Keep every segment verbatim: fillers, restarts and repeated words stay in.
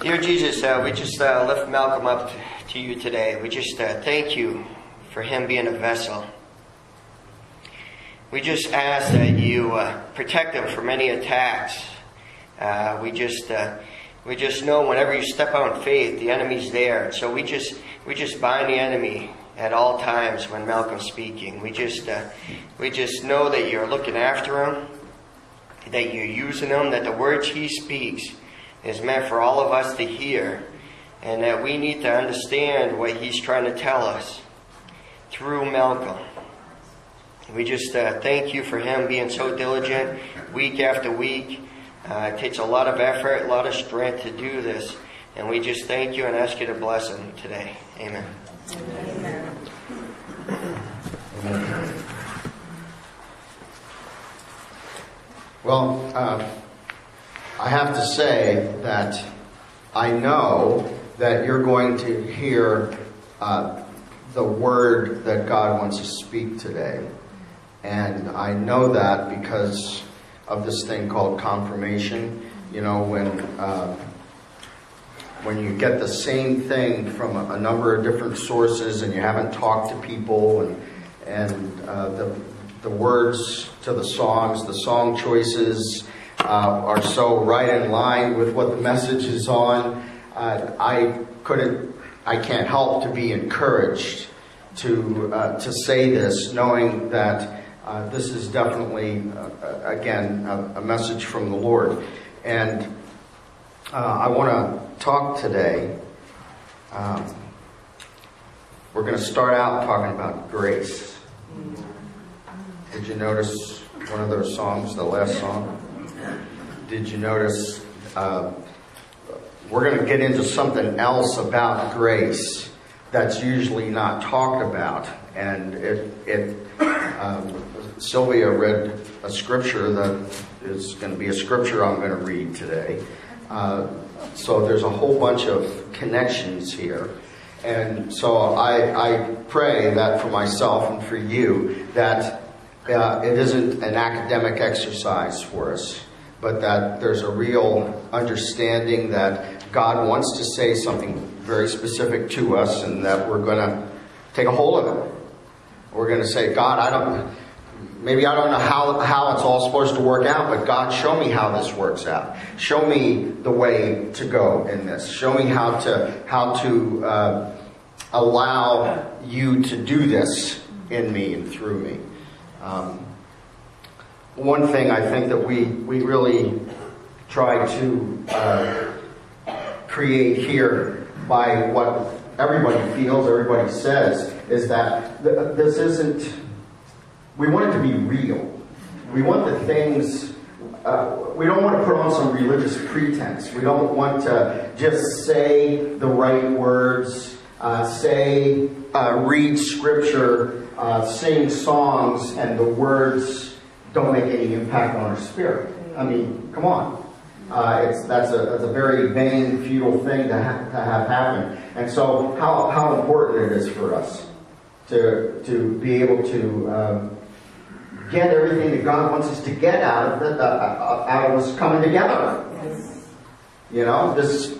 Dear Jesus, uh, we just uh, lift Malcolm up to you today. We just uh, thank you for him being a vessel. We just ask that you uh, protect him from any attacks. Uh, we just uh, we just know whenever you step out in faith, the enemy's there. So we just we just bind the enemy at all times when Malcolm's speaking. We just uh, we just know that you're looking after him, that you're using him, that the words he speaks is meant for all of us to hear, and that we need to understand what he's trying to tell us through Malcolm. We just uh, thank you for him being so diligent week after week. Uh, it takes a lot of effort, a lot of strength to do this, and we just thank you and ask you to bless him today. Amen. Amen. Amen. Well, uh, I have to say that I know that you're going to hear uh, the word that God wants to speak today. And I know that because of this thing called confirmation. You know, when uh, when you get the same thing from a, a number of different sources and you haven't talked to people, and and uh, the the words to the songs, the song choices uh, are so right in line with what the message is on. Uh, I couldn't, I can't help to be encouraged to uh, to say this, knowing that uh, this is definitely, uh, again, a, a message from the Lord. And uh, I want to talk today. Um, we're going to start out talking about grace. Did you notice one of those songs, the last song? Did you notice uh, we're going to get into something else about grace that's usually not talked about. And it, it um, Sylvia read a scripture that is going to be a scripture I'm going to read today. Uh, so there's a whole bunch of connections here. And so I, I pray that for myself and for you, that uh, it isn't an academic exercise for us, but that there's a real understanding that God wants to say something very specific to us, and that we're going to take a hold of it. We're going to say, God, I don't, maybe I don't know how, how it's all supposed to work out, but God, show me how this works out. Show me the way to go in this. Show me how to, how to uh, allow you to do this in me and through me. Um, one thing I think that we, we really try to uh, create here by what everybody feels, everybody says, is that th- this isn't, we want it to be real. We want the things, uh, we don't want to put on some religious pretense. We don't want to just say the right words, uh, say, uh, read scripture, uh, sing songs, and the words don't make any impact on our spirit. I mean, come on. Uh, it's, that's, a, that's a very vain, futile thing to, ha- to have happen. And so how, how important it is for us to, to be able to um, get everything that God wants us to get out of, the, uh, out of us coming together. You know, this,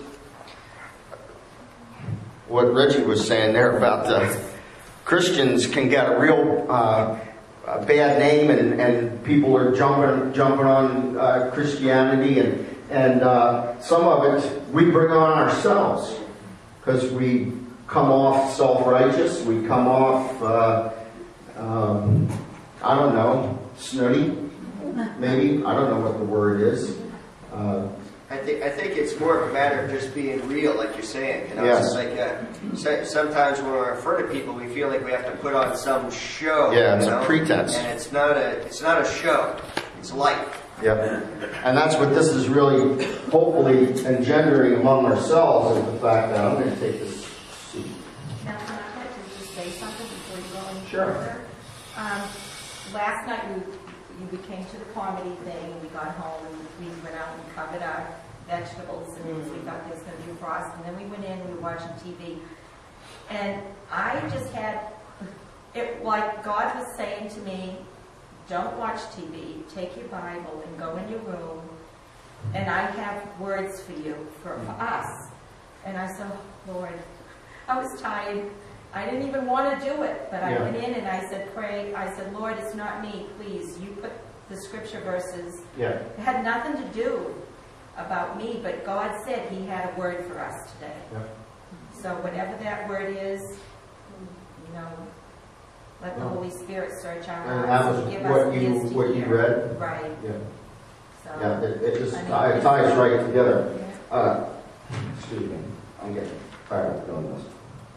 what Reggie was saying there about the Christians can get a real uh, a bad name, and, and people are jumping jumping on uh, Christianity, and and uh, some of it we bring on ourselves because we come off self-righteous, we come off uh, um, I don't know, snooty, maybe, I don't know what the word is. Uh, I think I think it's more of a matter of just being real, like you're saying. You know, yes. It's like uh, so, sometimes when we're in front of people, we feel like we have to put on some show. Yeah, it's you know? a pretense, and it's not a it's not a show. It's life. Yep. And that's what this is really, hopefully, engendering among ourselves, is the fact that I'm going to take this seat. Now, can I to just say something before you go any Sure. further? Um, last night we, we came to the comedy thing, and we got home, and we went out and covered our vegetables, and mm. we thought there was going to be a frost, and then we went in, we were watching T V, and I just had, it like God was saying to me, don't watch T V, take your Bible and go in your room, and I have words for you, for, for us. And I said, oh, Lord, I was tired. I didn't even want to do it, but I Yeah. went in and I said, pray. I said, Lord, it's not me, please. You put the scripture verses. Yeah. It had nothing to do about me, but God said He had a word for us today. Yeah. So whatever that word is, you know, let the Yeah. Holy Spirit search our And that hearts was and give what us you ears to what you hear. read. Right. Yeah. So, Yeah. It, it just I mean, tie- it ties right together. yeah. Uh, excuse me. I'm getting tired of doing this.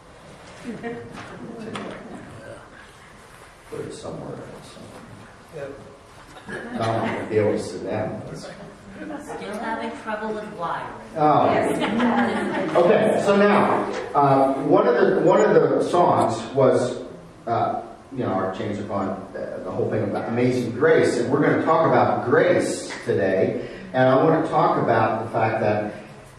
Put it somewhere else. No, I'm going to be able to sit down. Still having trouble with wiring. Oh. Yes. Okay, so now, uh, one of the one of the songs was, uh, you know, our Chains Upon uh, the whole thing about Amazing Grace, and we're going to talk about grace today, and I want to talk about the fact that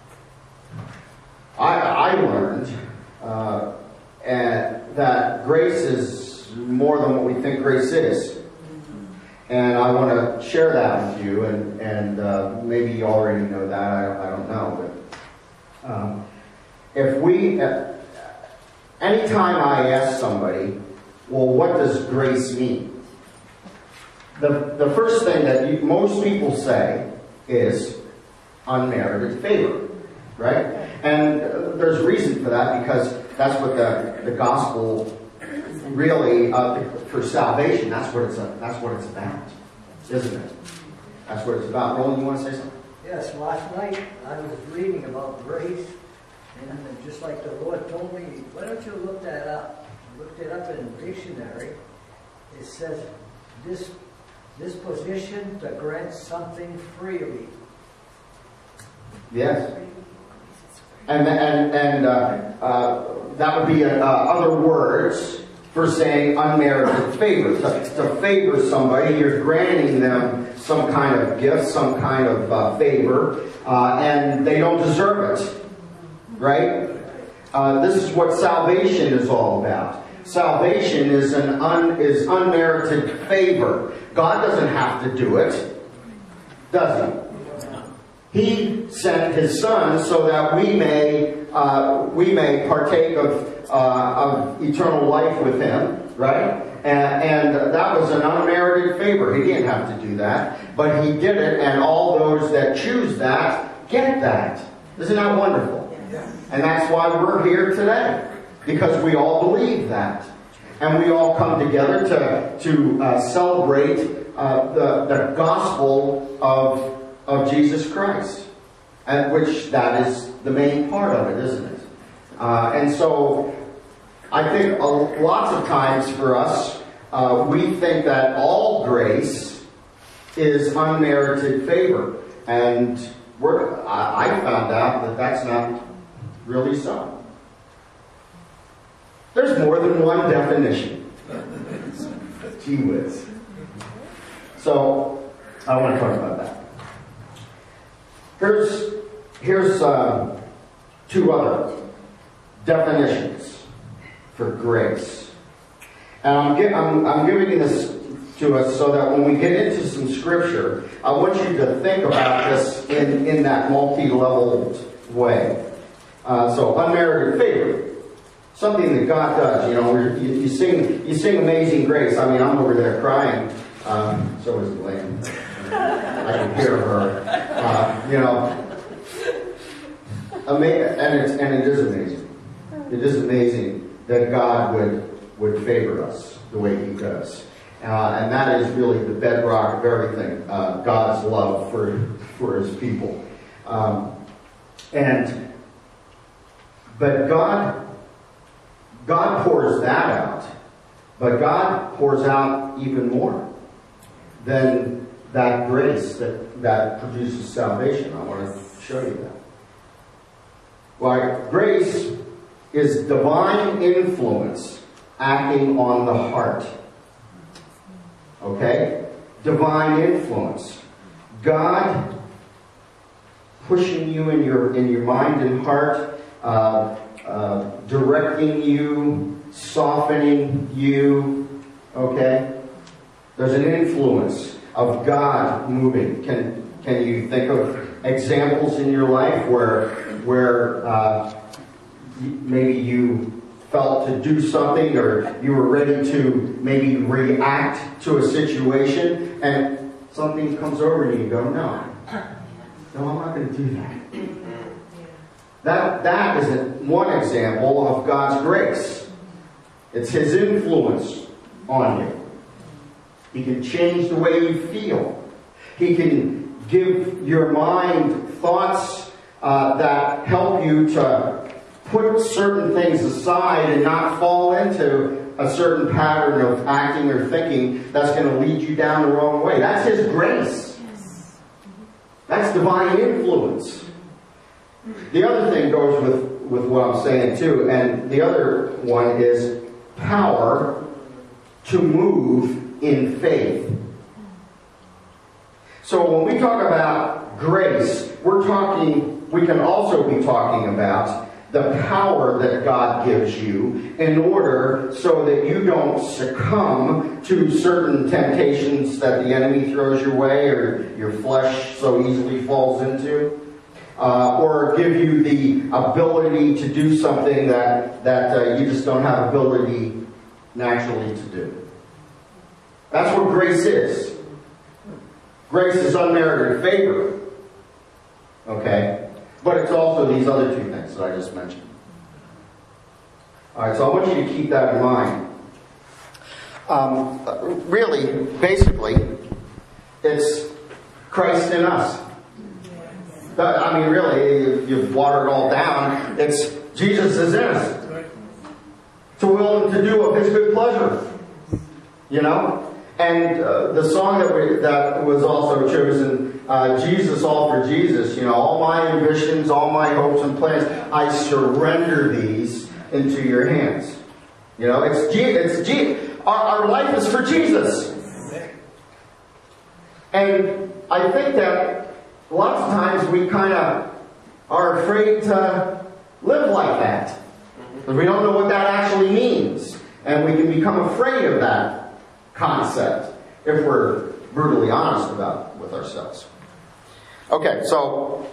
I, I learned uh, and that grace is more than what we think grace is. And I want to share that with you, and, and uh, maybe you already know that, I don't, I don't know. But um, if we, uh, anytime I ask somebody, well, what does grace mean? The, the first thing that you, most people say is unmerited favor, right? And uh, there's reason for that, because that's what the, the gospel really, uh, for salvation, that's what it's uh, that's what it's about, isn't it? That's what it's about. Roland, you want to say something? Yes, last night I was reading about grace, and just like the Lord told me, why don't you look that up? I looked it up in the dictionary. It says this this position to grant something freely. Yes. And and and uh, uh, that would be uh, other words for saying unmerited favor. To, to favor somebody, you're granting them some kind of gift, some kind of uh, favor, uh, and they don't deserve it. Right? Uh, this is what salvation is all about. Salvation is an un, is unmerited favor. God doesn't have to do it, does He? He sent His Son so that we may uh, we may partake of uh, of eternal life with Him, right? And, and that was an unmerited favor. He didn't have to do that, but He did it, and all those that choose that get that. Isn't that wonderful? And that's why we're here today, because we all believe that, and we all come together to to uh, celebrate uh, the the gospel of. of Jesus Christ, and which that is the main part of it, isn't it? Uh, and so, I think a, lots of times for us, uh, we think that all grace is unmerited favor, and we're, I, I found out that that's not really so. There's more than one definition. Gee whiz. So, I want to talk about that. Here's, here's uh, two other definitions for grace. And I'm, gi- I'm, I'm giving this to us so that when we get into some scripture, I want you to think about this in, in that multi-leveled way. Uh, so, unmerited favor. Something that God does. You know, we're, you, you sing you sing Amazing Grace. I mean, I'm over there crying. Um, so is Glenn. I can hear her. Uh, you know, ama- and it's and it is amazing. It is amazing that God would would favor us the way He does, uh, and that is really the bedrock of everything. Uh, God's love for for His people, um, and but God God pours that out, but God pours out even more than that grace that, that produces salvation. I want to show you that. Why, grace is divine influence acting on the heart. Okay? Divine influence. God pushing you in your in your mind and heart, uh, uh, directing you, softening you. Okay? There's an influence of God moving. Can can you think of examples in your life where, where uh, maybe you felt to do something, or you were ready to maybe react to a situation, and something comes over you and you go, no, no, I'm not going to do that. That, that is one example of God's grace. It's His influence on you. He can change the way you feel. He can give your mind thoughts uh, that help you to put certain things aside and not fall into a certain pattern of acting or thinking that's going to lead you down the wrong way. That's His grace. That's divine influence. The other thing goes with, with what I'm saying too, and the other one is power to move in faith. So when we talk about grace, we're talking, we can also be talking about the power that God gives you in order so that you don't succumb to certain temptations that the enemy throws your way or your flesh so easily falls into. Uh, or give you the ability to do something that, that uh, you just don't have ability naturally to do. That's what grace is. Grace is unmerited favor. Okay? But it's also these other two things that I just mentioned. Alright, so I want you to keep that in mind. Um, really, basically, it's Christ in us. But, I mean, really, you've watered it all down. It's Jesus is in us. To will and to do of His good pleasure. You know? And uh, the song that we, that was also chosen, uh, Jesus, all for Jesus. You know, all my ambitions, all my hopes and plans, I surrender these into your hands. You know, it's Jesus. It's Je- our, our life is for Jesus. And I think that lots of times we kind of are afraid to live like that. Because we don't know what that actually means. And we can become afraid of that concept if we're brutally honest about with ourselves. Okay, so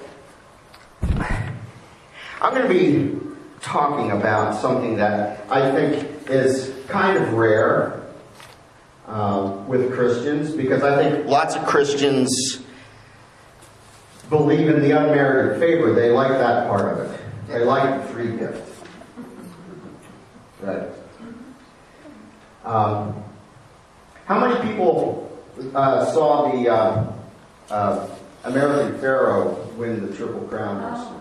I'm going to be talking about something that I think is kind of rare uh, with Christians, because I think lots of Christians believe in the unmerited favor. They like that part of it. They like the free gift. Right. Um, how many people uh, saw the uh, uh, American Pharaoh win the Triple Crown?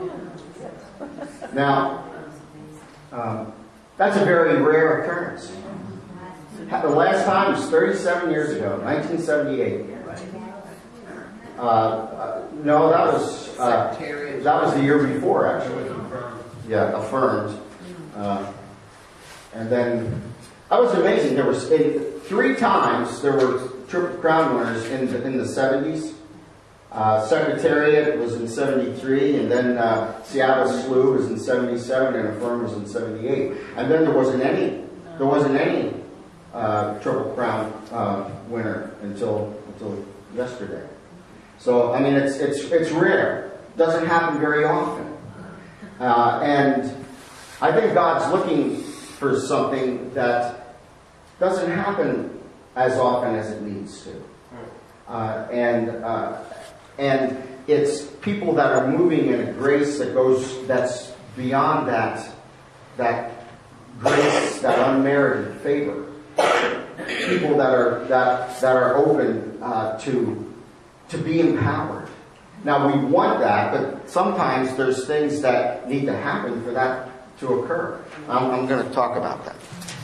Now, um, that's a very rare occurrence. The last time was thirty-seven years ago, nineteen seventy-eight. Uh, uh, no, that was uh, that was the year before, actually. Yeah, affirmed. Uh, and then that was amazing. There was in, three times there were Triple Crown winners in the, in the seventies. Uh, Secretariat was in seventy-three, and then uh, Seattle Slew was in seventy-seven, and Affirm was in seventy-eight. And then there wasn't any. There wasn't any uh, Triple Crown uh, winner until until yesterday. So, I mean, it's it's it's rare. It doesn't happen very often. Uh, and I think God's looking for something that doesn't happen as often as it needs to. Uh, and uh, and it's people that are moving in a grace that goes that's beyond that that grace, that unmerited favor. People that are that that are open uh, to. to be empowered. Now we want that, but sometimes there's things that need to happen for that to occur. I'm, I'm going to talk about that.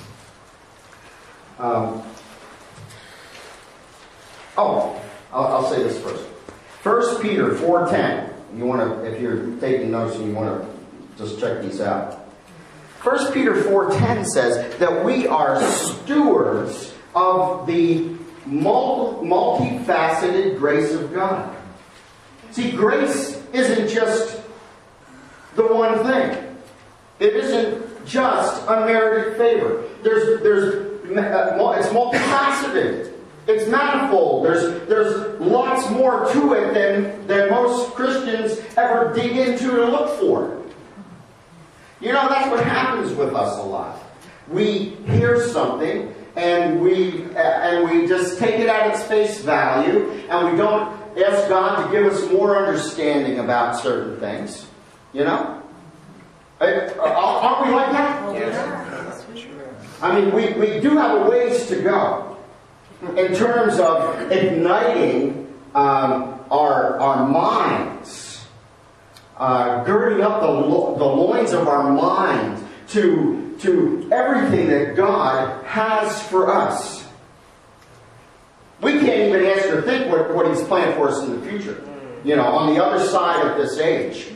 Um, oh, I'll, I'll say this first. First Peter four ten. You want to, if you're taking notes and you want to just check these out. First Peter four ten says that we are stewards of the Multi, multifaceted grace of God. See, grace isn't just the one thing. It isn't just unmerited favor. There's, there's, it's multifaceted. It's manifold. There's, there's lots lots more to it than, than most Christians ever dig into and look for. You know, that's what happens with us a lot. We hear something and we and we just take it at its face value, and we don't ask God to give us more understanding about certain things. You know? Aren't we like that? Yes. I mean, we, we do have a ways to go in terms of igniting um, our, our minds, uh, girding up the, lo- the loins of our mind to, to everything that God has for us. We can't even ask or think what, what He's planned for us in the future, you know, on the other side of this age.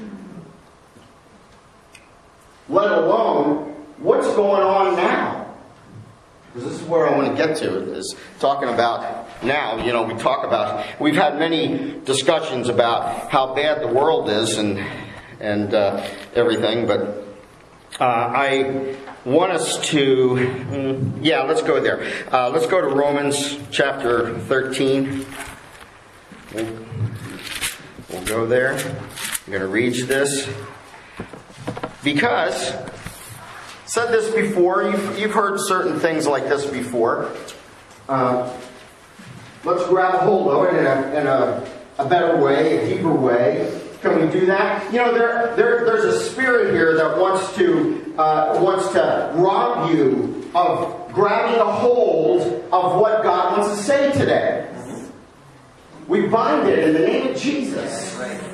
Let alone what's going on now. Because this is where I want to get to, is talking about now. You know, we talk about, we've had many discussions about how bad the world is and and uh, everything, but uh, I want us to, mm, yeah, let's go there. Uh, let's go to Romans chapter thirteen. We'll, we'll go there. I'm going to read this. Because, said this before, you've, you've heard certain things like this before. Uh, let's grab a hold of it in a, in a, a better way, a deeper way. Can we do that? You know, there, there there's a spirit here that wants to uh, wants to rob you of grabbing a hold of what God wants to say today. We bind it in the name of Jesus.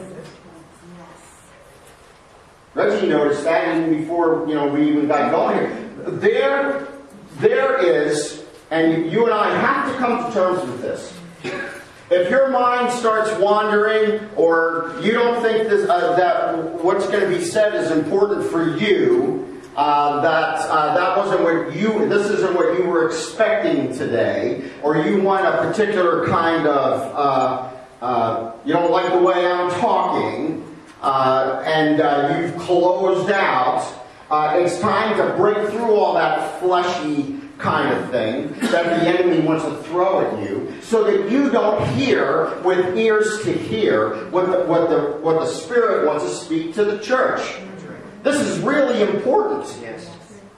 Reggie noticed that even before, you know, we even got going here. There, there is, and you and I have to come to terms with this. If your mind starts wandering, or you don't think this, uh, that what's going to be said is important for you, uh, that uh, that wasn't what you, this isn't what you were expecting today, or you want a particular kind of, uh, uh, you don't like the way I'm talking. Uh, and uh, you've closed out, uh, it's time to break through all that fleshy kind of thing that the enemy wants to throw at you, so that you don't hear with ears to hear what the, what the, what the Spirit wants to speak to the church. This is really important. Yes.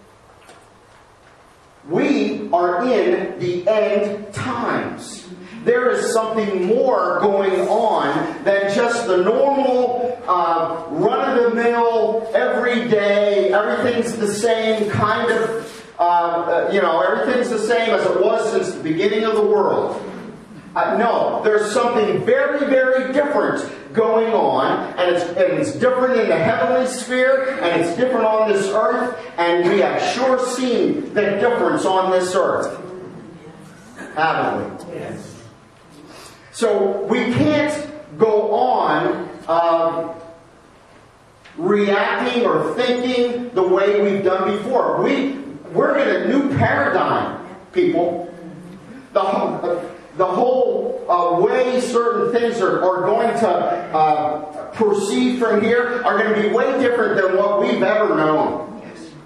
We are in the end times. There is something more going on than just the normal, uh, run-of-the-mill, everyday, everything's the same kind of, uh, you know, everything's the same as it was since the beginning of the world. Uh, no, there's something very, very different going on, and it's, and it's different in the heavenly sphere, and it's different on this earth, and we have sure seen the difference on this earth. Haven't we? Yes. So we can't go on um, reacting or thinking the way we've done before. We, we're in a new paradigm, people. The whole, the whole uh, way certain things are, are going to uh, proceed from here are going to be way different than what we've ever known.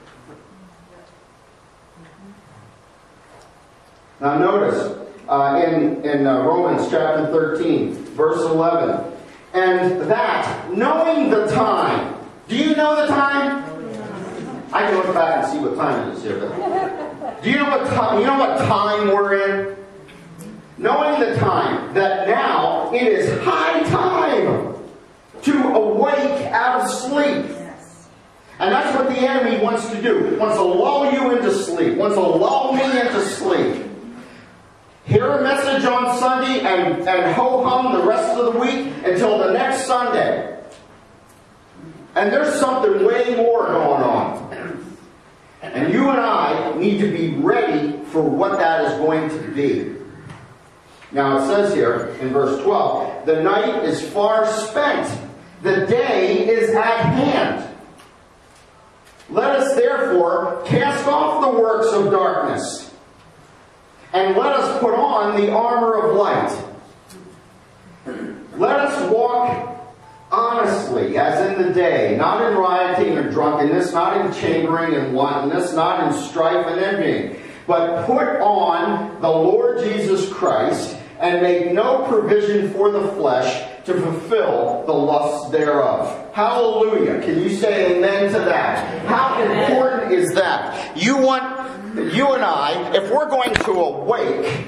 Now notice, Uh, in in uh, Romans chapter thirteen, verse eleven. And that, knowing the time. Do you know the time? I can look back and see what time it is here. But do you know what time? You know what time we're in? Knowing the time, that now it is high time to awake out of sleep. And that's what the enemy wants to do. Wants to lull you into sleep. Wants to lull me into sleep. Hear a message on Sunday and, and ho-hum the rest of the week until the next Sunday. And there's something way more going on. And you and I need to be ready for what that is going to be. Now it says here in verse twelve, the night is far spent, the day is at hand. Let us therefore cast off the works of darkness, and let us put on the armor of light. Let us walk honestly, as in the day, not in rioting or drunkenness, not in chambering and wantonness, not in strife and envying, but put on the Lord Jesus Christ, and make no provision for the flesh to fulfill the lusts thereof. Hallelujah. Can you say amen to that? How important is that? You want, you and I, if we're going to awake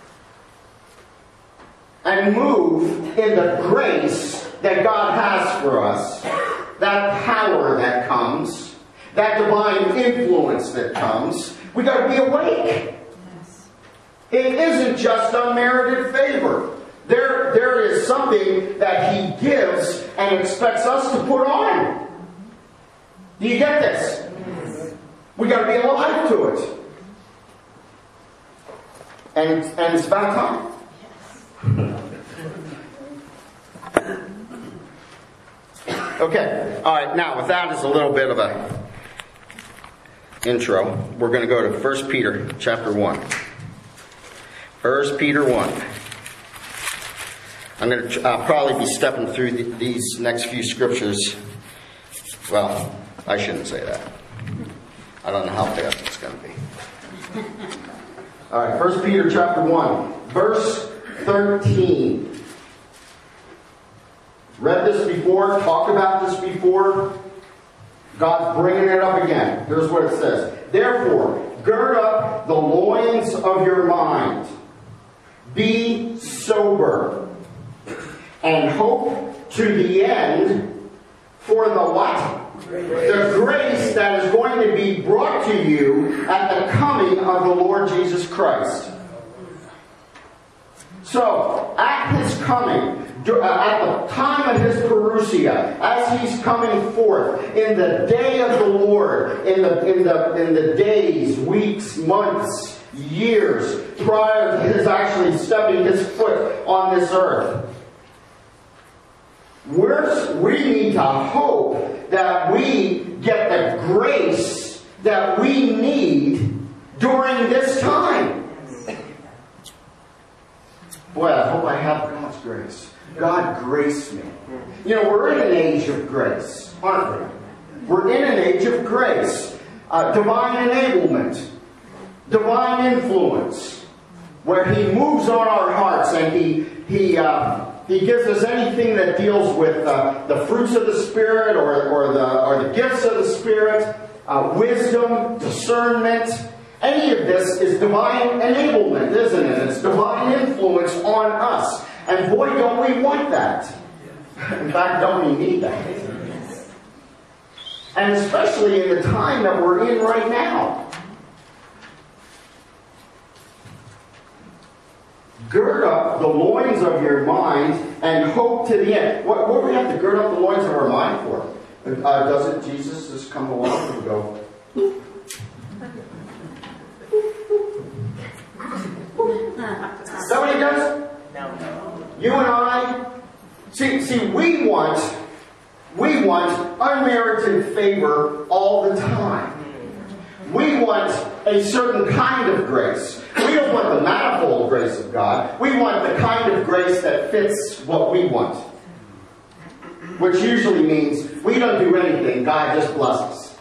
and move in the grace that God has for us, that power that comes, that divine influence that comes, we got to be awake. It isn't just unmerited favor. There, there is something that He gives and expects us to put on. Do you get this? We got to be alive to it. And, and it's about time. Okay. All right. Now, with that as a little bit of a intro, we're going to go to First Peter chapter one. First Peter one. I'm going to uh, probably be stepping through the, these next few scriptures. Well, I shouldn't say that. I don't know how fast it's going to be. All right, First Peter chapter one, verse thirteen. Read this before, talked about this before. God's bringing it up again. Here's what it says. Therefore, gird up the loins of your mind. Be sober. And hope to the end for the what? The grace that is going to be brought to you at the coming of the Lord Jesus Christ. So, at His coming, at the time of His parousia, as He's coming forth, in the day of the Lord, in the, in the, in the days, weeks, months, years, prior to His actually stepping His foot on this earth, We're, we need to hope that we get the grace that we need during this time. Boy, I hope I have God's grace. God grace me. You know, we're in an age of grace, aren't we? We're in an age of grace. Uh, divine enablement. Divine influence. Where He moves on our hearts and He... he uh, He gives us anything that deals with uh, the fruits of the Spirit or, or, the, or the gifts of the Spirit, uh, wisdom, discernment. Any of this is divine enablement, isn't it? It's divine influence on us. And boy, don't we want that. In fact, don't we need that? And especially in the time that we're in right now. Gird up the loins of your mind and hope to the end. What, what do we have to gird up the loins of our mind for? Uh, doesn't Jesus just come along and go... Is that what He does? No. You and I... See, see, we want... We want unmerited favor all the time. We want a certain kind of grace. We don't want the manifold grace of God. We want the kind of grace that fits what we want. Which usually means we don't do anything, God just blesses.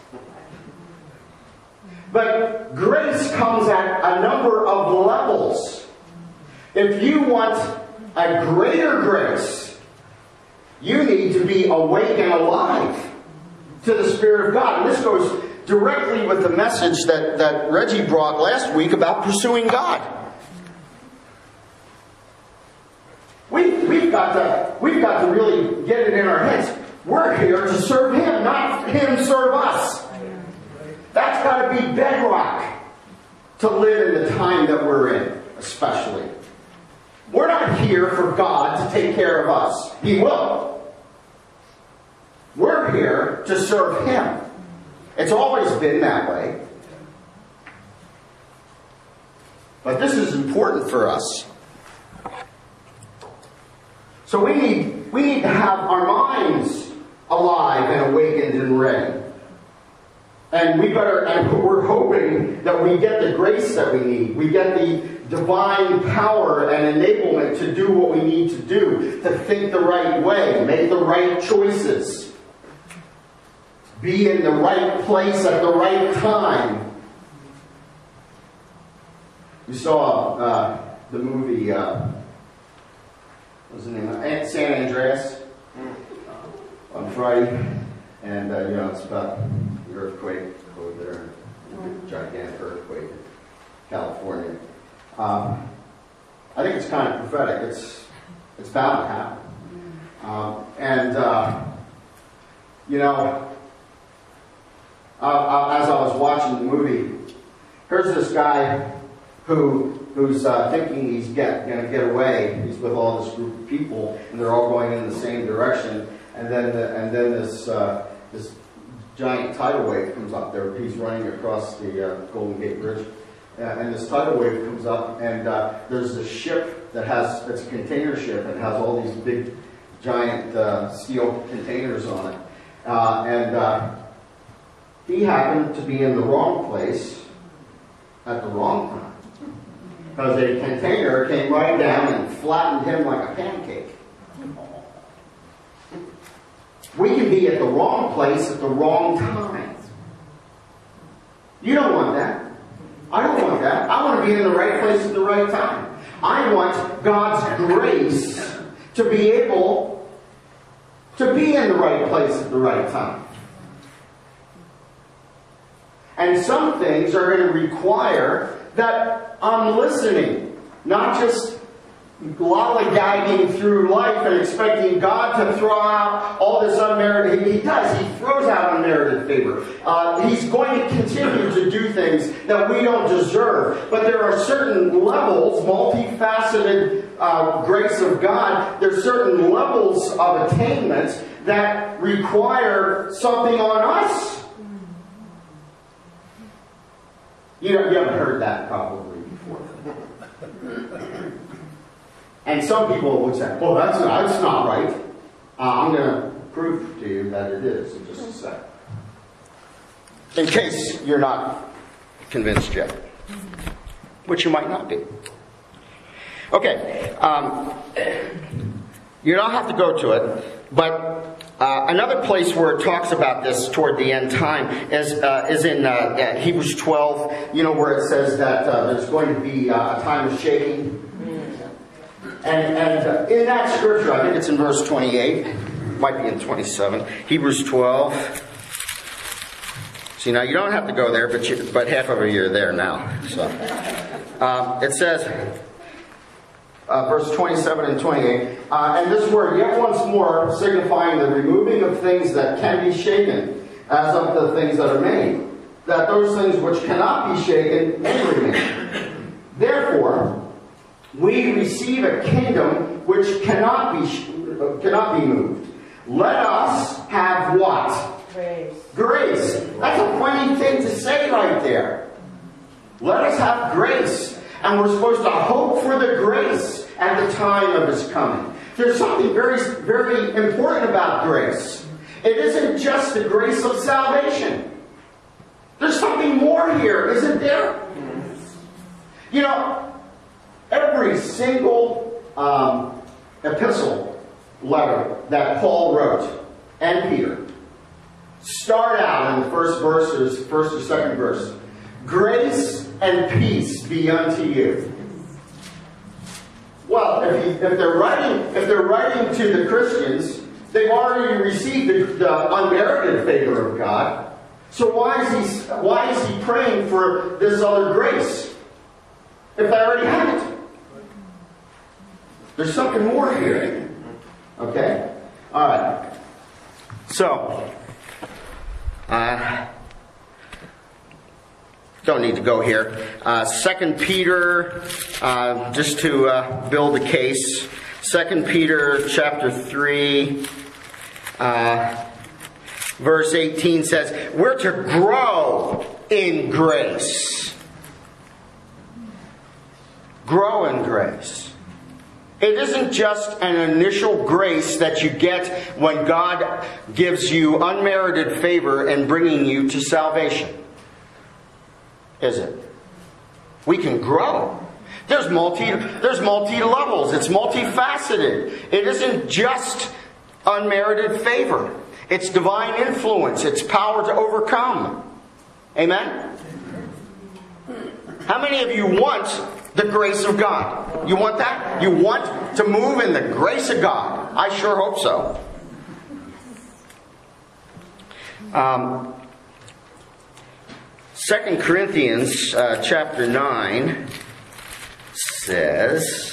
But grace comes at a number of levels. If you want a greater grace, you need to be awake and alive to the Spirit of God. And this goes directly with the message that, that Reggie brought last week about pursuing God. We, we've, got to, we've got to really get it in our heads. We're here to serve Him, not Him serve us. That's got to be bedrock to live in the time that we're in, especially. We're not here for God to take care of us. He will. We're here to serve Him. It's always been that way. But this is important for us. So we need, we need to have our minds alive and awakened and ready. And we better, and we're hoping that we get the grace that we need. We get the divine power and enablement to do what we need to do. To think the right way. Make the right choices. Be in the right place at the right time. You saw uh, the movie uh, was the name of it? San Andreas on Friday, and uh, you know it's about the earthquake over there, the gigantic earthquake in California. Um, I think it's kind of prophetic. It's it's bound to happen, um, and uh, you know, uh, uh, as I was watching the movie, here's this guy who who's uh, thinking he's get going to get away. He's with all this group of people, and they're all going in the same direction. And then the, and then this uh, this giant tidal wave comes up. There, he's running across the uh, Golden Gate Bridge, uh, and this tidal wave comes up, and uh, there's a ship that has it's a container ship and has all these big, giant uh, steel containers on it. Uh, and uh, he happened to be in the wrong place at the wrong time. Because a container came right down and flattened him like a pancake. We can be at the wrong place at the wrong time. You don't want that. I don't want that. I want to be in the right place at the right time. I want God's grace to be able to be in the right place at the right time. And some things are going to require that I'm listening, not just lollygagging through life and expecting God to throw out all this unmerited. He does. He throws out unmerited favor. Uh, he's going to continue to do things that we don't deserve. But there are certain levels, multifaceted uh, grace of God. There's certain levels of attainment that require something on us. You, you haven't heard that probably before. And some people would say, well, that's not, that's not right. Uh, I'm going to prove to you that it is in just a second. In case you're not convinced yet. Which you might not be. Okay. Um, you don't have to go to it. But uh, another place where it talks about this toward the end time is uh, is in uh, Hebrews twelve, you know, where it says that uh, there's going to be uh, a time of shaking. And, and uh, in that scripture, I think it's in verse twenty-eight, might be in twenty-seven, Hebrews twelve. See, now you don't have to go there, but you, but half of a year there now. So um, it says, uh, verse twenty-seven and twenty-eight, uh, and this word, yet once more, signifying the removing of things that can be shaken, as of the things that are made, that those things which cannot be shaken may remain. Therefore, we receive a kingdom which cannot be cannot be moved. Let us have what? Grace. Grace. That's a funny thing to say right there. Let us have grace. And we're supposed to hope for the grace at the time of His coming. There's something very, very important about grace. It isn't just the grace of salvation. There's something more here, isn't there? You know, every single um, epistle letter that Paul wrote, and Peter, start out in the first verses, first or second verse, grace and peace be unto you. Well, if, he, if they're writing, if they're writing to the Christians, they've already received the, the unmerited favor of God. So why is he why is he praying for this other grace if they already have it? There's something more here. Okay? Alright. So, uh, don't need to go here. Uh, Second Peter, uh, just to uh, build a case. Second Peter chapter three, uh, verse eighteen says, we're to grow in grace. Grow in grace. It isn't just an initial grace that you get when God gives you unmerited favor and bringing you to salvation. Is it? We can grow. There's multi, there's multi-levels. It's multifaceted. It isn't just unmerited favor. It's divine influence. It's power to overcome. Amen? How many of you want The grace of God. You want that? You want to move in the grace of God. I sure hope so. Um, Second Corinthians uh, chapter nine says,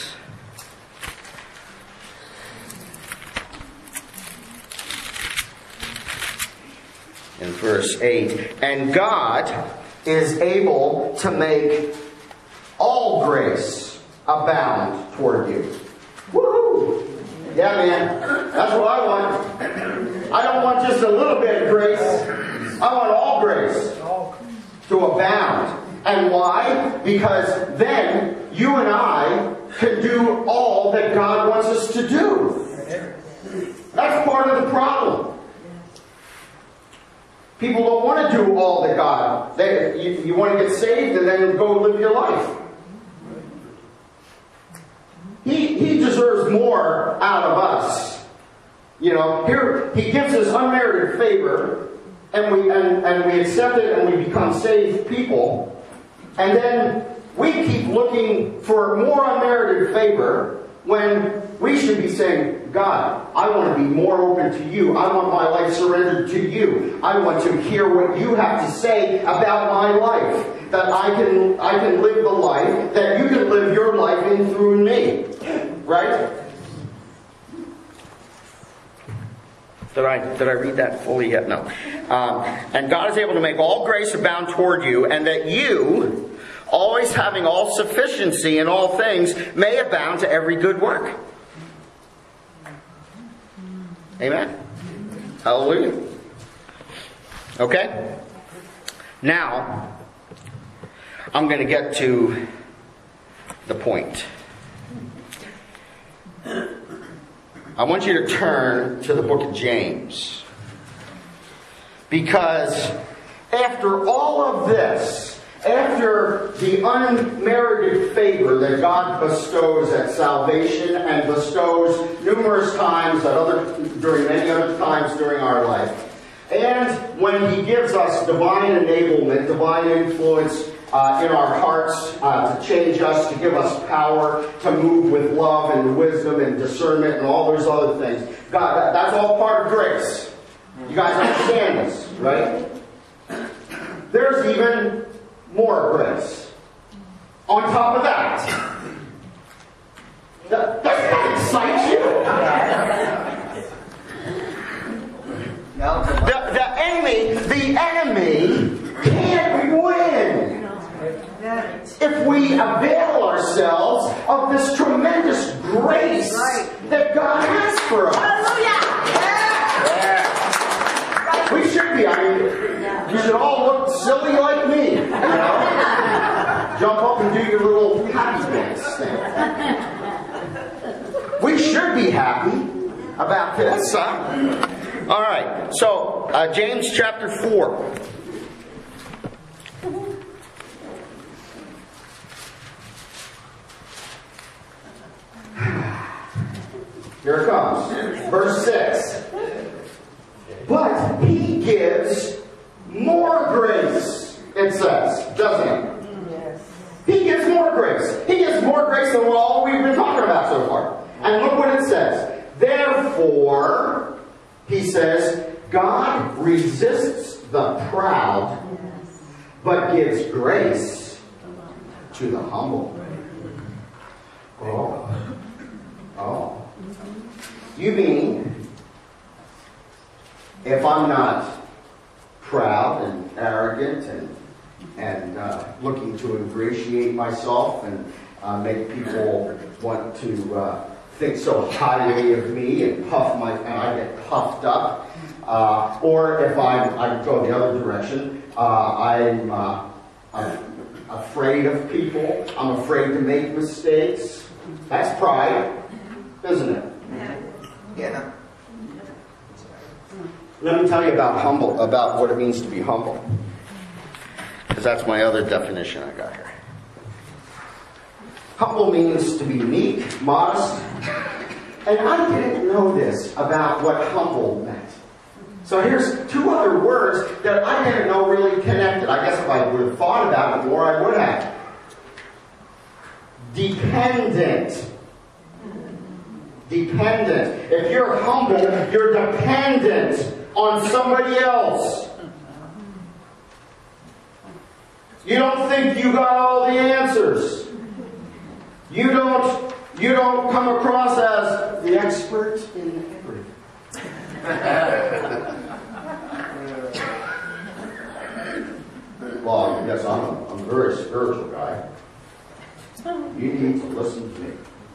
in verse eight, and God is able to make all grace abound toward you. Woohoo! Yeah, man. That's what I want. I don't want just a little bit of grace. I want all grace to abound. And why? Because then you and I can do all that God wants us to do. That's part of the problem. People don't want to do all that God. They, you, you want to get saved and then go live your life. He, he deserves more out of us. You know, here He gives us unmerited favor, and we and, and we accept it, and we become saved people. And then we keep looking for more unmerited favor when we should be saying, God, I want to be more open to you. I want my life surrendered to you. I want to hear what you have to say about my life. That I can I can live the life that you can live your life in through me. Right? Did I, did I read that fully yet? No. Um, and God is able to make all grace abound toward you, and that you, always having all sufficiency in all things, may abound to every good work. Amen? Hallelujah. Okay? Now, I'm going to get to the point. I want you to turn to the book of James. Because after all of this, after the unmerited favor that God bestows at salvation and bestows numerous times at other, during many other times during our life, and when He gives us divine enablement, divine influence uh, in our hearts uh, to change us, to give us power, to move with love and wisdom and discernment and all those other things. God, that, that's all part of grace. You guys understand this, right? There's even more grace on top of that. That doesn't that excite you? The, the enemy, the enemy can't win if we avail ourselves of this tremendous grace that God has for us. Yeah. We should be. I mean, you should all look silly like me. You know? Jump up and do your little happy dance thing. We should be happy about this. Huh? All right. So, uh, James chapter four. Here it comes. Verse six. But He gives more grace, it says, doesn't He? Yes. He gives more grace. He gives more grace than all we've been talking about so far. And look what it says. Therefore, He says, God resists the proud, but gives grace to the humble. Oh. Oh. You mean, if I'm not proud and arrogant and and uh, looking to ingratiate myself and uh, make people want to uh, think so highly of me and puff my and I get puffed up, uh, or if I'm I go the other direction, uh, I'm, uh, I'm afraid of people. I'm afraid to make mistakes. That's pride, isn't it? Yeah. Let me tell you about humble, about what it means to be humble. Because that's my other definition I got here. Humble means to be meek, modest. And I didn't know this about what humble meant. So here's two other words that I didn't know really connected. I guess if I would have thought about it more, I would have. dependent. Dependent. If you're humble, you're dependent on somebody else. You don't think you got all the answers. You don't, you don't come across as the expert in everything. Well, yes, I'm a, I'm a very spiritual guy. You need to listen to me.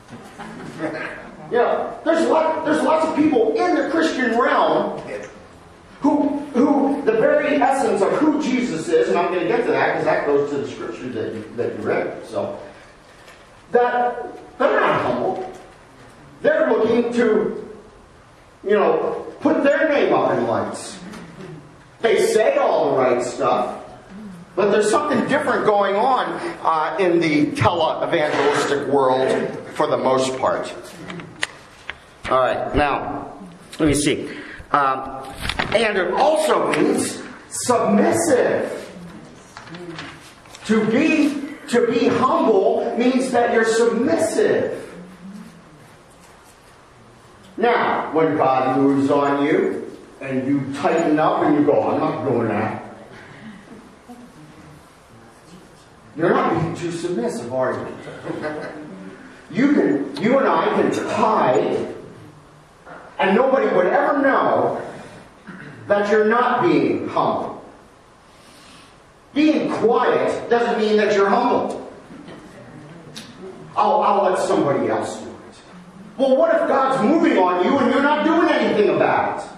Yeah, there's a lot, there's lots of people in the Christian realm who, who the very essence of who Jesus is, and I'm going to get to that because that goes to the scripture that you, that you read. So, that they're not humble. They're looking to, you know, put their name up in lights. They say all the right stuff, but there's something different going on uh, in the tele-evangelistic world for the most part. All right, now, let me see. Um, and it also means submissive. To be, to be humble means that you're submissive. Now, when God moves on you, and you tighten up and you go, I'm not doing that. You're not being too submissive, are you? You can, you and I can hide, and nobody would ever know that you're not being humble. Being quiet doesn't mean that you're humble. I'll, I'll let somebody else do it. Well, what if God's moving on you and you're not doing anything about it?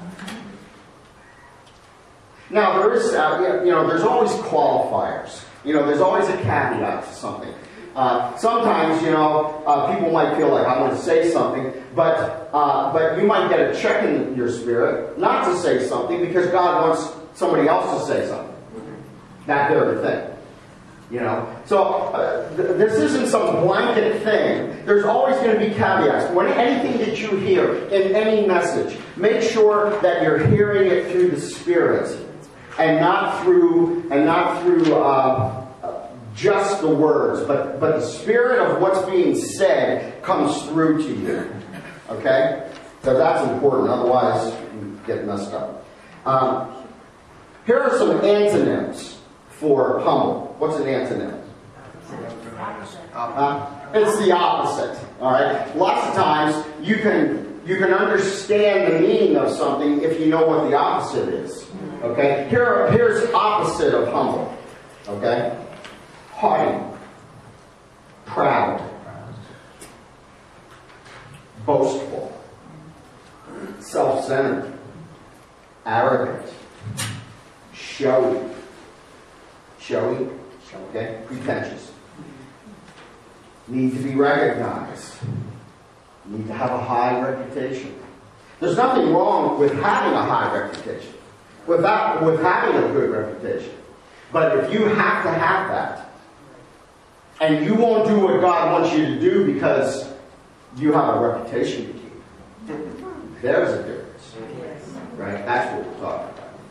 Now, there is, uh, you know, there's always qualifiers. You know, there's always a caveat to something. Uh, sometimes, you know, uh, people might feel like I want to say something, but uh, but you might get a check in your spirit not to say something because God wants somebody else to say something. That very thing. You know, so uh, th- this isn't some blanket thing. There's always going to be caveats. When anything that you hear in any message, make sure that you're hearing it through the Spirit and not through and not through. Uh, just the words, but, but the spirit of what's being said comes through to you. Okay? So that's important, otherwise you get messed up. Um, here are some antonyms for humble. What's an antonym? Uh, it's the opposite. Alright? Lots of times you can you can understand the meaning of something if you know what the opposite is. Okay? Here, here's opposite of humble. Okay? Haughty, proud, boastful, self-centered, arrogant, showy, showy, okay, pretentious, need to be recognized, need to have a high reputation. There's nothing wrong with having a high reputation, without, with having a good reputation. But if you have to have that, and you won't do what God wants you to do because you have a reputation to keep, there's a difference. Right? That's what we're talking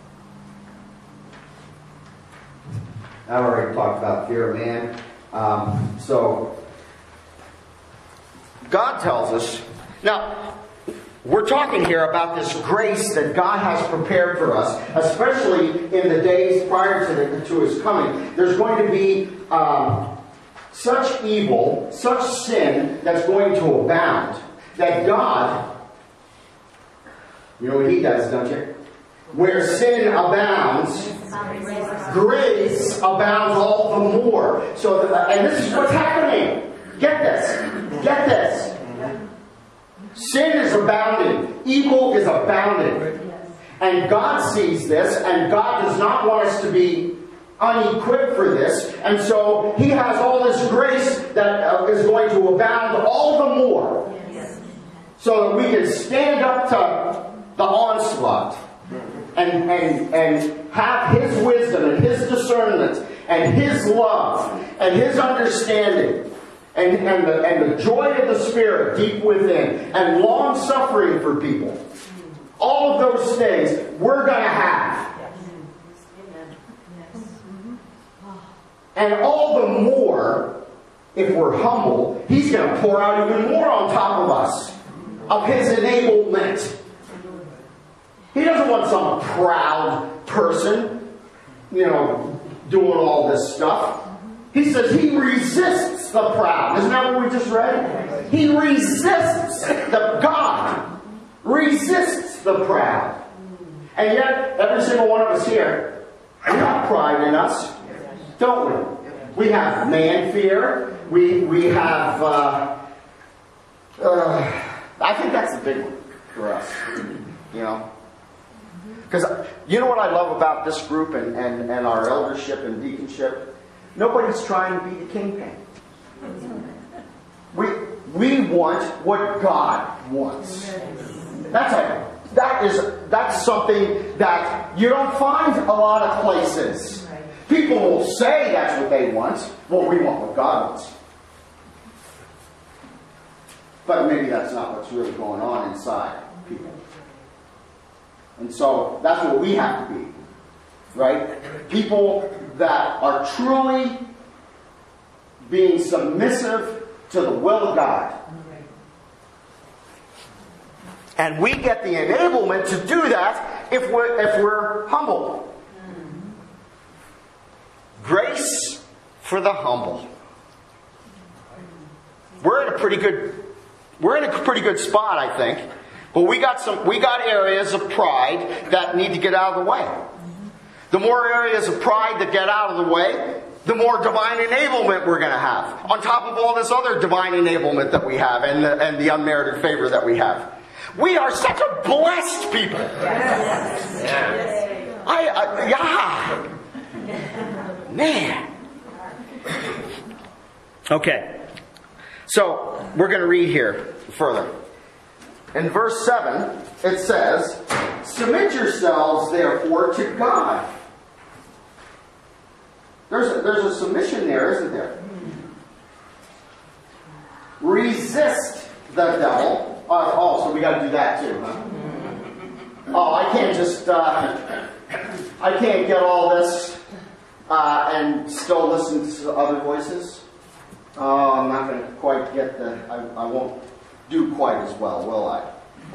about. I've already talked about fear of man. Um, so, God tells us, now, we're talking here about this grace that God has prepared for us, especially in the days prior to, the, to His coming. There's going to be um, such evil, such sin that's going to abound, that God, you know what He does, don't you? Where sin abounds, grace abounds all the more. So, the, and this is what's happening. Get this. Get this. Sin is abounding. Evil is abounding. And God sees this, and God does not want us to be unequipped for this. And so He has all this grace that uh, is going to abound all the more. So that we can stand up to the onslaught and, and, and have His wisdom and His discernment and His love and His understanding. And, and, the, and the joy of the Spirit deep within. And long suffering for people. All of those things we're going to have. And all the more if we're humble, He's going to pour out even more on top of us of His enablement. He doesn't want some proud person, you know, doing all this stuff. He says He resists the proud. Isn't that what we just read? He resists the God. Resists the proud. And yet, every single one of us here, we have pride in us, don't we? We have man fear. We, we have, uh, uh, I think that's the big one for us, you know. Because you know what I love about this group and, and, and our eldership and deaconship? Nobody's trying to be the kingpin. We, we want what God wants. That's a, that is, that's something that you don't find a lot of places. People will say that's what they want. Well, we want what God wants. But maybe that's not what's really going on inside people. And so that's what we have to be. Right? People that are truly being submissive to the will of God. And we get the enablement to do that if we're, if we're humble. Grace for the humble. We're in a pretty good we're in a pretty good spot, I think. But we got some we got areas of pride that need to get out of the way. The more areas of pride that get out of the way, the more divine enablement we're going to have. On top of all this other divine enablement that we have and the, and the unmerited favor that we have. We are such a blessed people. Yes. Yes. I, I, yeah. Man. Okay. So, we're going to read here further. In verse seven, it says, "Submit yourselves, therefore, to God." There's a, there's a submission there, isn't there? Resist the devil. Uh, oh, so we got to do that too, huh? Oh, I can't just, uh, I can't get all this uh, and still listen to other voices. Oh, I'm not going to quite get the, I, I won't do quite as well, will I?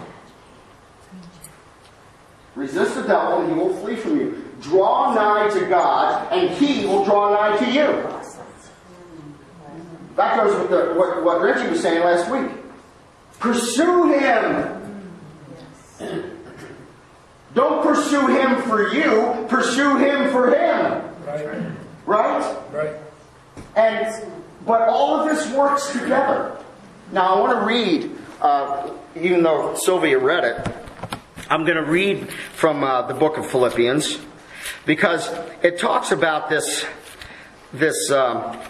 Resist the devil and he will flee from you. Draw nigh to God and he will draw nigh to you. That goes with the, what, what Richie was saying last week. Pursue Him. Don't pursue Him for you. Pursue Him for Him. Right. Right? Right. And but all of this works together. Now I want to read, uh, even though Sylvia read it, I'm going to read from uh, the book of Philippians because it talks about this this. Um,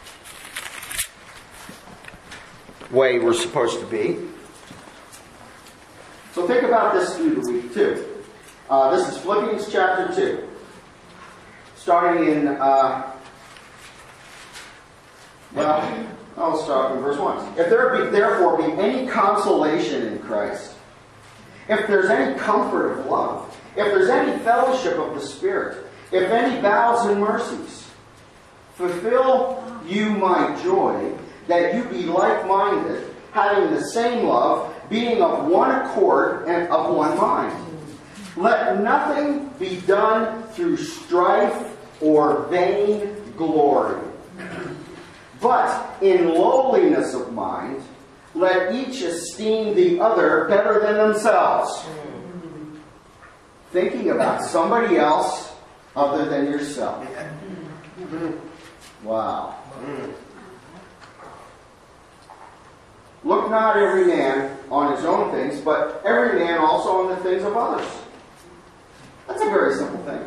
way we're supposed to be. So think about this through the week too. Uh, this is Philippians chapter two. Starting in, uh, well, I'll start from verse one. "If there be therefore be any consolation in Christ, if there's any comfort of love, if there's any fellowship of the Spirit, if any vows and mercies, fulfill you my joy, that you be like-minded, having the same love, being of one accord and of one mind. Let nothing be done through strife or vain glory, but in lowliness of mind, let each esteem the other better than themselves." Thinking about somebody else other than yourself. Wow. "Look not every man on his own things, but every man also on the things of others." That's a very simple thing.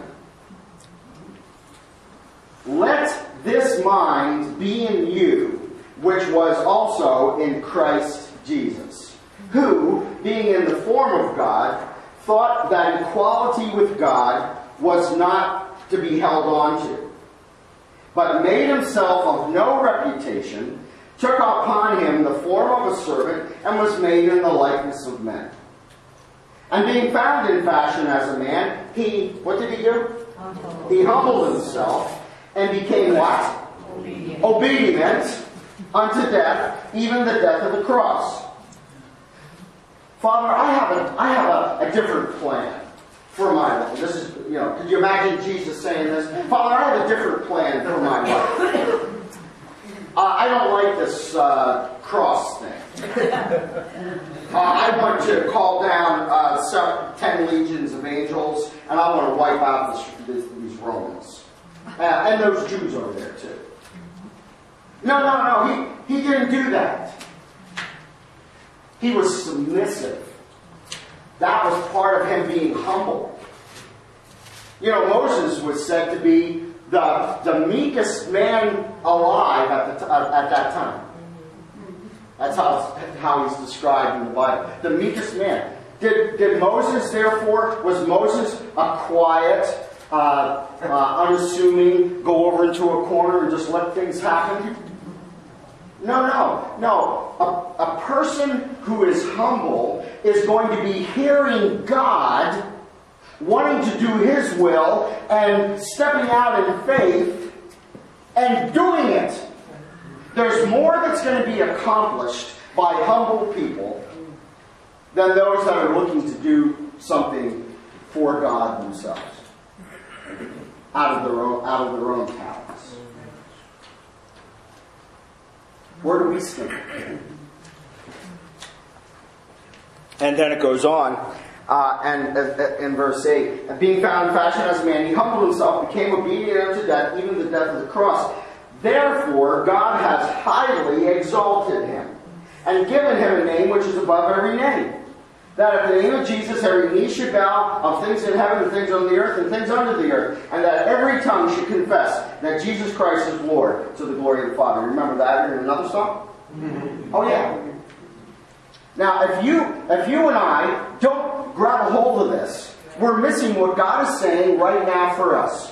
"Let this mind be in you, which was also in Christ Jesus, who, being in the form of God, thought that equality with God was not to be held on to, but made himself of no reputation, took upon him the form of a servant, and was made in the likeness of men. And being found in fashion as a man, he," what did he do? He humbled himself and became what? Obedient. Obedient unto death, even the death of the cross. Father, I have a, I have a, a different plan for my life. This is, you know, could you imagine Jesus saying this? Father, I have a different plan for my life. Uh, I don't like this uh, cross thing. Uh, I want to call down uh, seven, ten legions of angels, and I want to wipe out this, this, these Romans. Uh, and those Jews over there, too. No, no, no, he, he didn't do that. He was submissive. That was part of him being humble. You know, Moses was said to be the, the meekest man alive at, the, uh, at that time. That's how, how he's described in the Bible. The meekest man. Did, did Moses, therefore, was Moses a quiet, uh, uh, unassuming, go over into a corner and just let things happen? No, no, no. A, a person who is humble is going to be hearing God, wanting to do His will, and stepping out in faith, and doing it. There's more that's going to be accomplished by humble people than those that are looking to do something for God themselves, out of their own, out of their own talents. Where do we stand? And then it goes on, uh, and uh, in verse eight, being found in fashion as a man, he humbled himself, became obedient unto death, even the death of the cross. Therefore, God has highly exalted him, and given him a name which is above every name, that at the name of Jesus every knee should bow, of things in heaven and things on the earth and things under the earth, and that every tongue should confess that Jesus Christ is Lord, to the glory of the Father. Remember that in another song? Mm-hmm. Oh yeah. Now, if you if you and I don't grab a hold of this, we're missing what God is saying right now for us.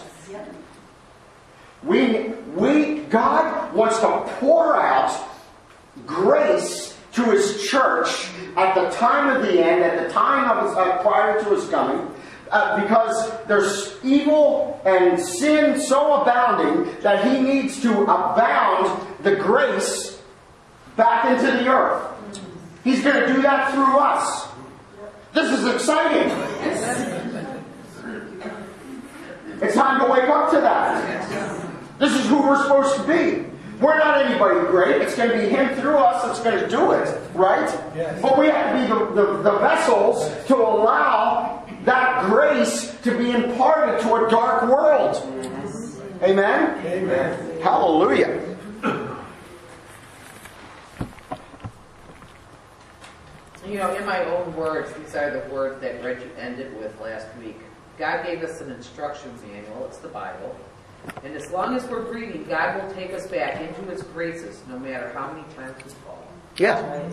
We we God wants to pour out grace to His church at the time of the end, at the time of his, uh, prior to His coming, uh, because there's evil and sin so abounding that He needs to abound the grace back into the earth. He's going to do that through us. This is exciting. It's time to wake up to that. This is who we're supposed to be. We're not anybody great. It's going to be Him through us that's going to do it, right? Yes. But we have to be the, the, the vessels to allow that grace to be imparted to a dark world. Yes. Amen? Amen. Hallelujah. You know, in my own words, these are the words that Reggie ended with last week. God gave us an instructions manual. It's the Bible. And as long as we're breathing, God will take us back into His graces, no matter how many times we fall. Yeah.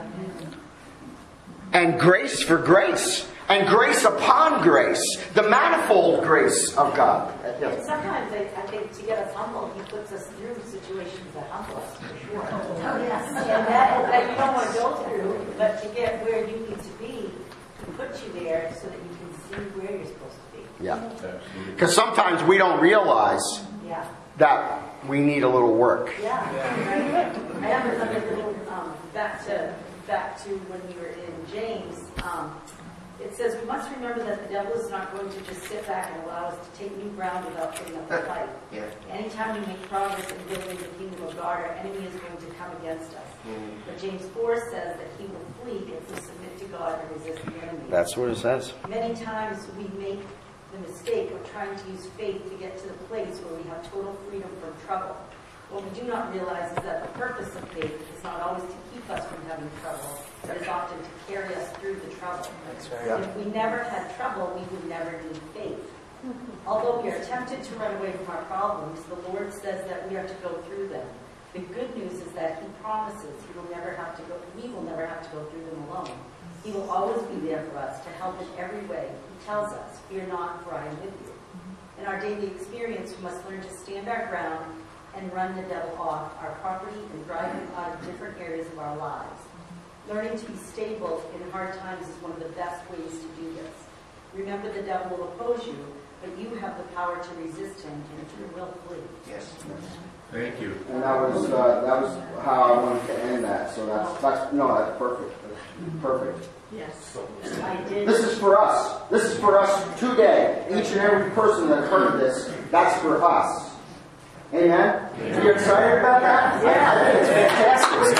And grace for grace. And grace upon grace. The manifold grace of God. Yes. Sometimes I, I think to get us humble, He puts us through situations that humble us, for sure. Oh, yes. And that, that you don't want to go through, but to get where you need to be, to put you there so that you can see where you're supposed to be. Yeah. Because sometimes we don't realize yeah. that we need a little work. Yeah. yeah. I have another little, um, back to, back to when we were in James, um, it says we must remember that the devil is not going to just sit back and allow us to take new ground without putting up a fight. Yeah. Anytime we make progress in building the kingdom of God, our enemy is going to come against us. Mm. But James four says that he will flee if we submit to God and resist the enemy. That's what it says. Many times we make the mistake of trying to use faith to get to the place where we have total freedom from trouble. What we do not realize is that the purpose of faith is not always to keep us from having trouble, but is often to carry us through the trouble. That's right. Yeah. If we never had trouble, we would never need faith. Although we are tempted to run away from our problems, the Lord says that we are to go through them. The good news is that He promises He will never have to go, we will never have to go through them alone. He will always be there for us to help in every way. He tells us, "Fear not, for I am with you." In our daily experience, we must learn to stand our ground and run the devil off our property and drive him out of different areas of our lives. Learning to be stable in hard times is one of the best ways to do this. Remember, the devil will oppose you, but you have the power to resist him, and he will flee. Yes. Thank you. And that was uh, that was how I wanted to end that. So that's that's no, that's perfect. That's perfect. Yes, I did. This is for us. This is for us today. Each and every person that heard this, that's for us. Amen? Are you excited about that? Yeah. I think it's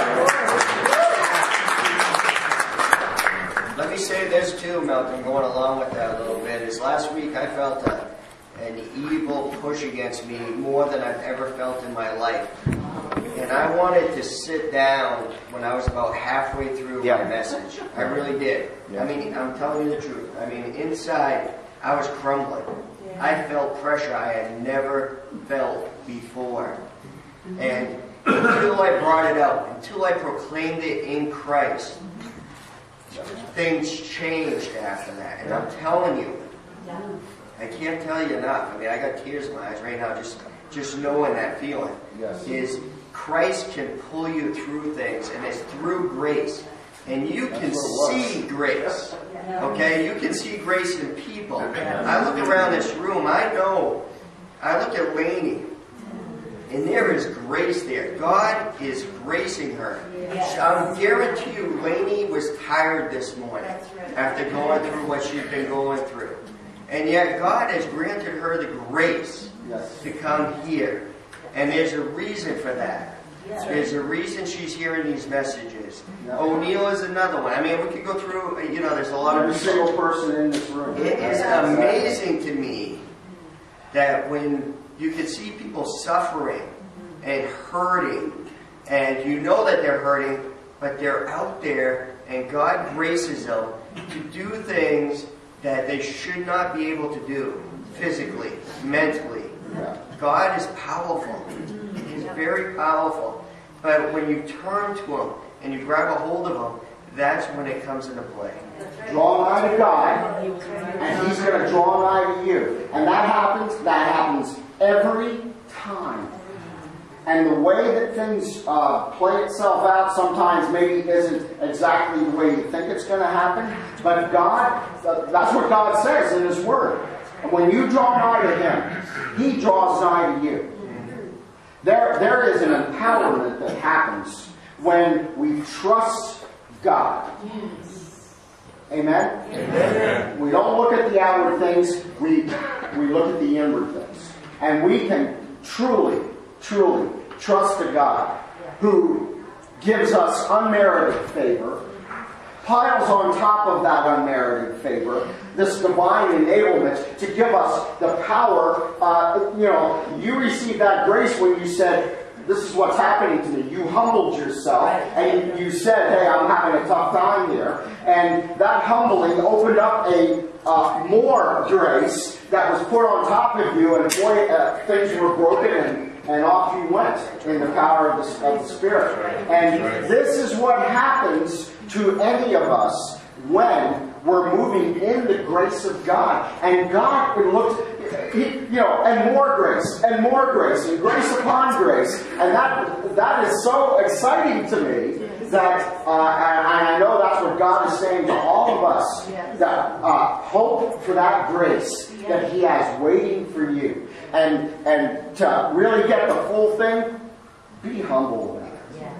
fantastic. Let me say this too, Milton, going along with that a little bit, is last week I felt a, an evil push against me more than I've ever felt in my life. And I wanted to sit down when I was about halfway through Yeah. my message. I really did. Yeah. I mean, I'm telling you the truth. I mean, inside, I was crumbling. I felt pressure I had never felt before. And until I brought it up, until I proclaimed it in Christ, things changed after that. And I'm telling you, I can't tell you enough. I mean, I got tears in my eyes right now just, just knowing that feeling. Yes. Is Christ can pull you through things, and it's through grace. And you can see grace. Okay? You can see grace in people. I look around this room, I know, I look at Lainey, and there is grace there. God is gracing her. I guarantee you, Lainey was tired this morning after going through what she's been going through. And yet God has granted her the grace Yes. to come here. And there's a reason for that. There's a reason she's hearing these messages. O'Neill is another one. I mean, we could go through, you know, there's a lot Every of... single person in this room. It is amazing to me that when you can see people suffering and hurting, and you know that they're hurting, but they're out there, and God graces them to do things that they should not be able to do physically, mentally. God is powerful. He's very powerful. But when you turn to Him and you grab a hold of Him, that's when it comes into play. Draw nigh to God, and He's going to draw nigh to you. And that happens, that happens every time. And the way that things uh, play itself out sometimes maybe isn't exactly the way you think it's going to happen. But God, uh, that's what God says in His Word. And when you draw nigh to Him, He draws nigh to you. There, there is an empowerment that happens when we trust God. Amen? Amen? We don't look at the outward things, we, we look at the inward things. And we can truly, truly trust a God who gives us unmerited favor, piles on top of that unmerited favor this divine enablement to give us the power. Uh, you know, you received that grace when you said, this is what's happening to me. You humbled yourself and you said, hey, I'm having a tough time here. And that humbling opened up a uh, more grace that was put on top of you, and boy, uh, things were broken, and, and off you went in the power of the, of the Spirit. And this is what happens to any of us when we're moving in the grace of God. And God looks, he, you know, and more grace, and more grace, and grace upon grace. And that that is so exciting to me that, uh, and I know that's what God is saying to all of us, that uh, hope for that grace that He has waiting for you. And, and to really get the full thing, be humble about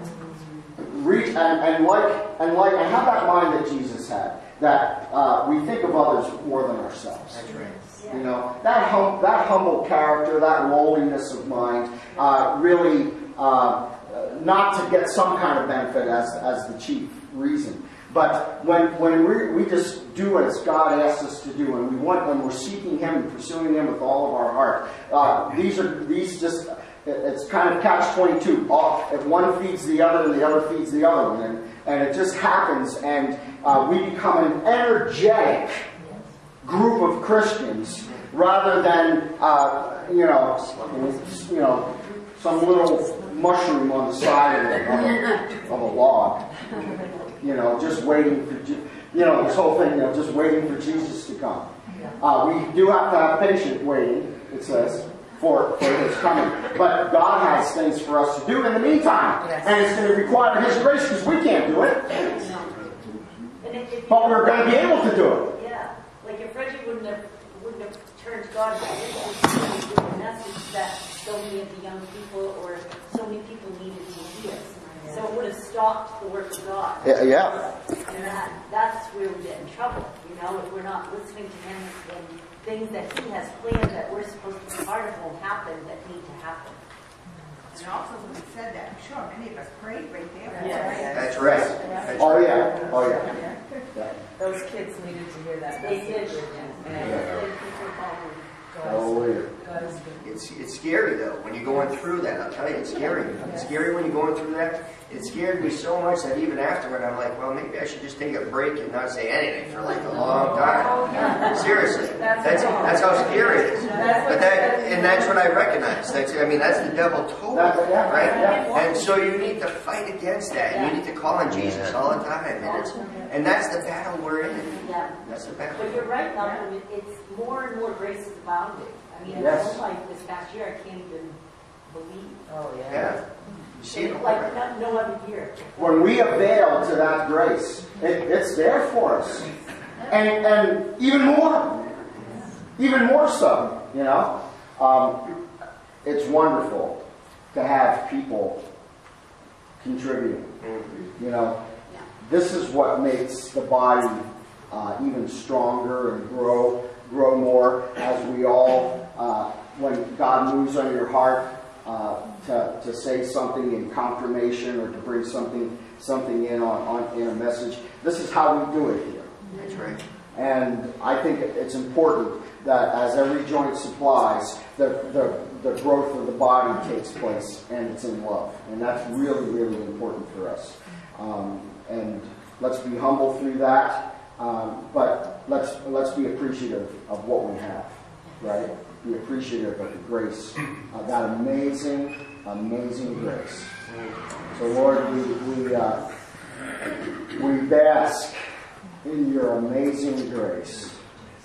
it. Reach, and, and like, and like, and have that mind that Jesus had. That uh, we think of others more than ourselves. That's right. You know, that hum that humble character, that lowliness of mind, uh, really uh, not to get some kind of benefit as as the chief reason, but when when we we just do as God asks us to do, and we want, when we're seeking Him and pursuing Him with all of our heart. Uh, these are these just. It's kind of catch twenty-two. If one feeds the other, and the other feeds the other one, and, and it just happens, and uh, we become an energetic group of Christians rather than uh, you know, you know, some little mushroom on the side of a, of a log. You know, just waiting for you know this whole thing. You know, just waiting for Jesus to come. Uh, we do have to have patient waiting. It says. For, for His coming. But God has things for us to do in the meantime. Yes. And it's going to require His grace because we can't do it. No. But we're going to be able to do it. Yeah. Like if Reggie would the work of God. Yeah, yeah. And that, that's where we get in trouble, you know, if we're not listening to him, then things that he has planned that we're supposed to be part of won't happen that need to happen. And also when he said that, I'm sure many of us prayed right there. Yeah. That's right. That's Oh, right. yeah. Oh, yeah. Yeah. Those kids needed to hear that They message. did. And Hallelujah. God is good. It's it's scary though when you're going through that. I'll tell you, it's scary. It's scary when you're going through that. It scared me so much that even afterward, I'm like, well, maybe I should just take a break and not say anything for like a long time. Seriously, that's that's how scary it is. But that and that's what I recognize. That's I mean, that's the devil totally, right? And so you need to fight against that. You need to call on Jesus all the time, and it's and that's the battle we're in. Yeah. That's the battle. But you're right, Malcolm, it- it's more and more grace is abounding. I mean, in my Yes. own life this past year, I can't even believe. Oh, yeah. Yeah. You see it all Like, right. not, no other year. When we avail to that grace, it, it's there for us. And, and even more, even more so, you know. Um, it's wonderful to have people contributing. You know, this is what makes the body uh, even stronger and grow, grow more as we all, uh, when God moves on your heart, Uh, to, to say something in confirmation or to bring something something in on, on in a message. This is how we do it here. That's right. And I think it's important that as every joint supplies, the, the, the growth of the body takes place and it's in love. And that's really, really important for us. Um, and let's be humble through that, um, but let's, let's be appreciative of what we have, right? Be appreciative of the grace, uh, that amazing, amazing grace. So, Lord, we we uh, we bask in your amazing grace,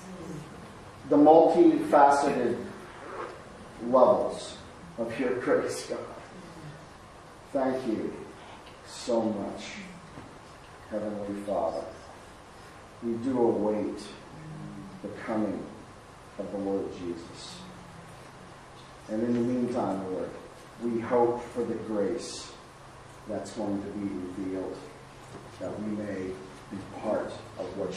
the multifaceted levels of your grace, God. Thank you so much, Heavenly Father. We do await the coming of the Lord Jesus. And in the meantime, Lord, we hope for the grace that's going to be revealed, that we may be part of what